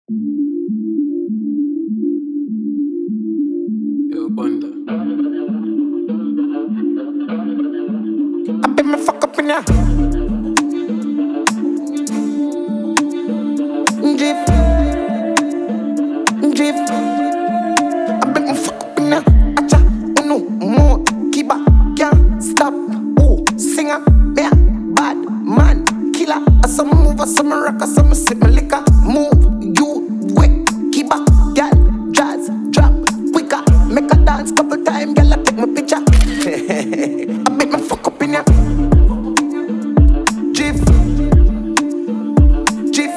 Yo, Bunda. I bet me fuck up in ya. Drip, drip. I bet me fuck up in ya. Acha, uno, more, kiba, can't stop. Oh, singer, yeah, bad man, killer. I some move, I some rock, I some sip my liquor. Move, you, wet, kiba, gal, jazz, drop, quicker. Make a dance couple time, gal, I take my picture. I bet me fuck up in ya. Jif, Jif,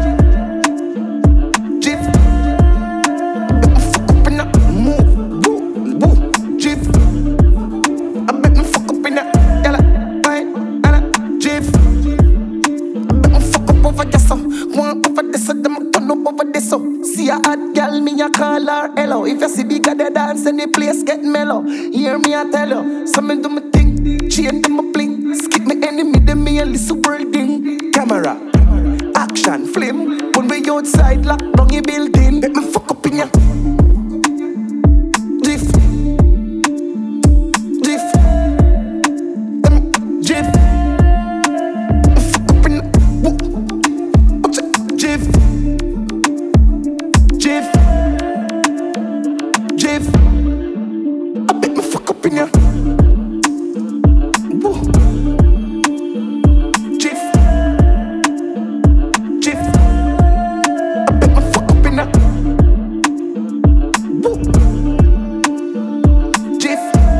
Jif. Bet me fuck up in that move, woo, woo, Jif. I bet me fuck up in that, yalla, fine, yalla, Jif. I bet me fuck up over this, so one over this, so them a turn up over this, so. See a hot girl, me a call her hello. If you see bigger the dance, and the place get mellow. Hear me, I tell you, so me do me thing, chain do me bling. Skip me enemy, then me a little world thing. Camera, action, flame. When we outside, lock down your building. Bet me fuck up in ya. Drift, drift, drift. Me fuck up in ya. Woo, what's it? Drift, drift, drift. I bet me fuck up in ya. Woo. Jiff, Jiff. I bet me fuck up in that. Woo. Jiff,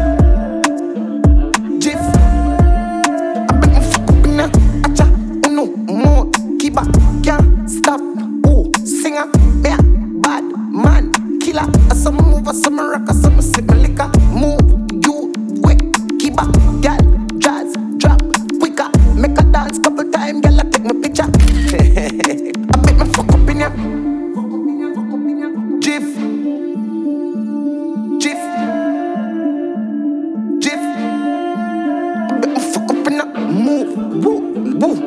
Jiff. I bet me fuck up in that. Acha, uno, more, kiba, can't stop. Oh, singer, yeah, bad man, killer. I some move, I some rock, I some sip my liquor. Move, you, wet, kiba, gal, jazz, drop, quicker. Make a dance couple time, gal, I take my picture. I bet me fuck up in ya. Jiff, Jiff, Jiff. I bet me fuck up in ya. Move, woo, woo.